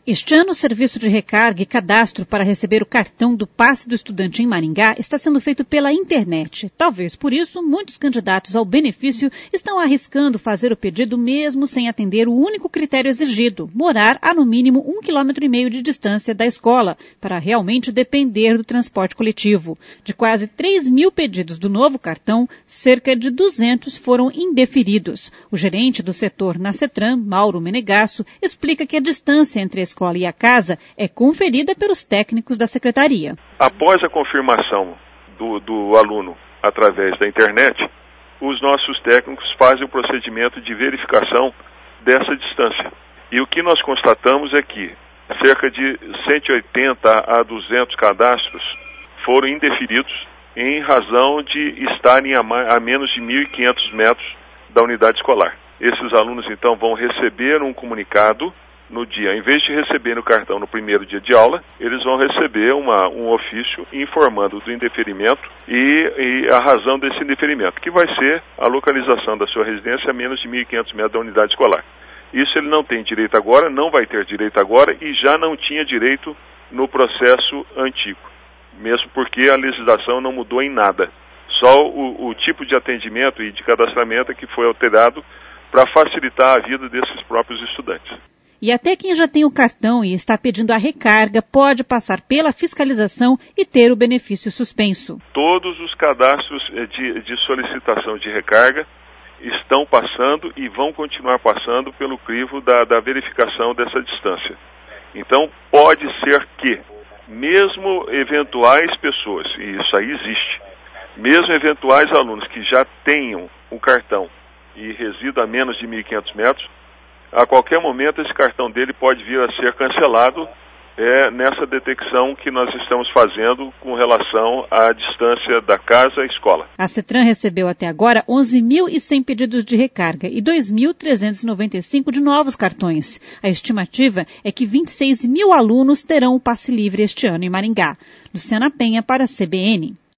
Este ano, o serviço de recarga e cadastro para receber o cartão do Passe do Estudante em Maringá está sendo feito pela internet. Talvez por isso, muitos candidatos ao benefício estão arriscando fazer o pedido mesmo sem atender o único critério exigido, morar a no mínimo 1,5 km de distância da escola, para realmente depender do transporte coletivo. De quase 3.000 pedidos do novo cartão, cerca de 200 foram indeferidos. O gerente do setor na CETRAN, Mauro Menegasso, explica que a distância entre a escola e a casa é conferida pelos técnicos da secretaria. Após a confirmação do aluno através da internet, os nossos técnicos fazem o procedimento de verificação dessa distância. E o que nós constatamos é que cerca de 180 a 200 cadastros foram indeferidos em razão de estarem a menos de 1.500 metros da unidade escolar. Esses alunos, então, vão receber um comunicado no dia, em vez de receber o cartão no primeiro dia de aula, eles vão receber um ofício informando do indeferimento e a razão desse indeferimento, que vai ser a localização da sua residência a menos de 1.500 metros da unidade escolar. Isso ele não tem direito agora, não vai ter direito agora e já não tinha direito no processo antigo, mesmo porque a legislação não mudou em nada. Só o tipo de atendimento e de cadastramento é que foi alterado para facilitar a vida desses próprios estudantes. E até quem já tem o cartão e está pedindo a recarga pode passar pela fiscalização e ter o benefício suspenso. Todos os cadastros de solicitação de recarga estão passando e vão continuar passando pelo crivo da verificação dessa distância. Então, pode ser que, mesmo eventuais pessoas, e isso aí existe, mesmo eventuais alunos que já tenham o cartão e residam a menos de 1.500 metros, a qualquer momento esse cartão dele pode vir a ser cancelado nessa detecção que nós estamos fazendo com relação à distância da casa à escola. A CETRAN recebeu até agora 11.100 pedidos de recarga e 2.395 de novos cartões. A estimativa é que 26.000 alunos terão o passe livre este ano em Maringá. Luciana Penha para a CBN.